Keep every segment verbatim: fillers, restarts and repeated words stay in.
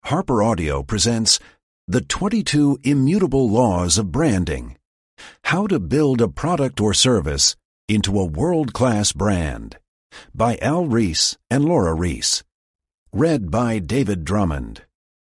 Harper Audio presents The twenty-two Immutable Laws of Branding: How to Build a Product or Service into a World-Class Brand by Al Ries and Laura Ries. Read by David Drummond.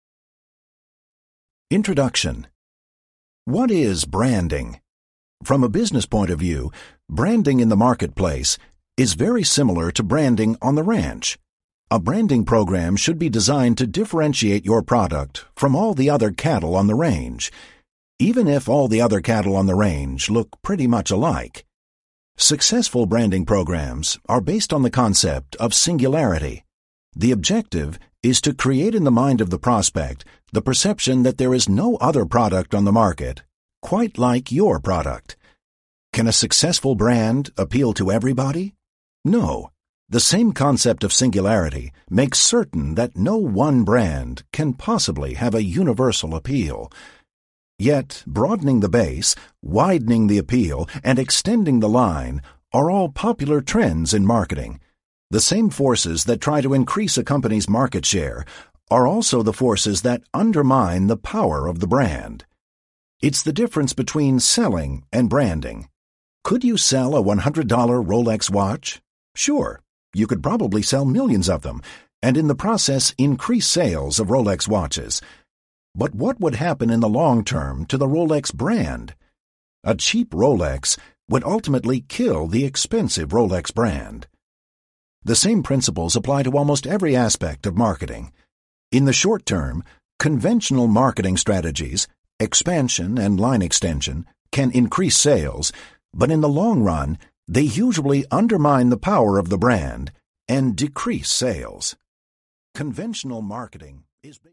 Introduction. What is branding? From a business point of view, branding in the marketplace is very similar to branding on the ranch. A branding program should be designed to differentiate your product from all the other cattle on the range, even if all the other cattle on the range look pretty much alike. Successful branding programs are based on the concept of singularity. The objective is to create in the mind of the prospect the perception that there is no other product on the market quite like your product. Can a successful brand appeal to everybody? No. The same concept of singularity makes certain that no one brand can possibly have a universal appeal. Yet, broadening the base, widening the appeal, and extending the line are all popular trends in marketing. The same forces that try to increase a company's market share are also the forces that undermine the power of the brand. It's the difference between selling and branding. Could you sell a one hundred dollar Rolex watch? Sure. You could probably sell millions of them, and in the process increase sales of Rolex watches. But what would happen in the long term to the Rolex brand? A cheap Rolex would ultimately kill the expensive Rolex brand. The same principles apply to almost every aspect of marketing. In the short term, conventional marketing strategies, expansion and line extension, can increase sales, but in the long run, they usually undermine the power of the brand and decrease sales. Conventional marketing is